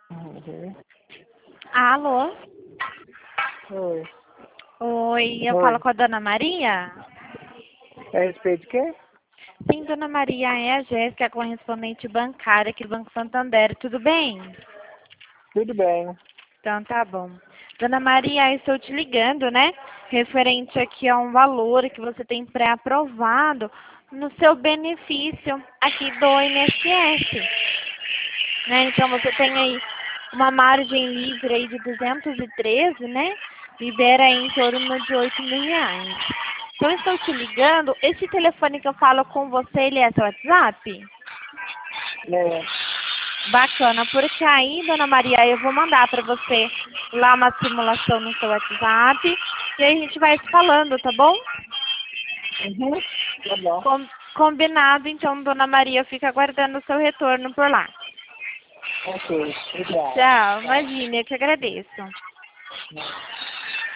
Uhum. Alô? Oi. Oi, eu falo Oi. com a Dona Maria? É a respeito de quê? Sim, Dona Maria, é a Jéssica, a correspondente bancária aqui do Banco Santander, tudo bem? Tudo bem. Então tá bom. Dona Maria, eu estou te ligando, né? Referente aqui a um valor que você tem pré-aprovado no seu benefício aqui do INSS, né? Então você tem aí uma margem livre aí de 213, né? Libera aí em torno de 8 mil reais. Então eu estou te ligando, esse telefone que eu falo com você, ele é seu WhatsApp? É. Bacana, porque aí, Dona Maria, eu vou mandar para você lá uma simulação no seu WhatsApp e aí a gente vai se falando, tá bom? Uhum. Tá bom. Combinado, então, Dona Maria, fica aguardando o seu retorno por lá. Ok. Obrigado. Tchau, Tchau. imagine, eu que agradeço.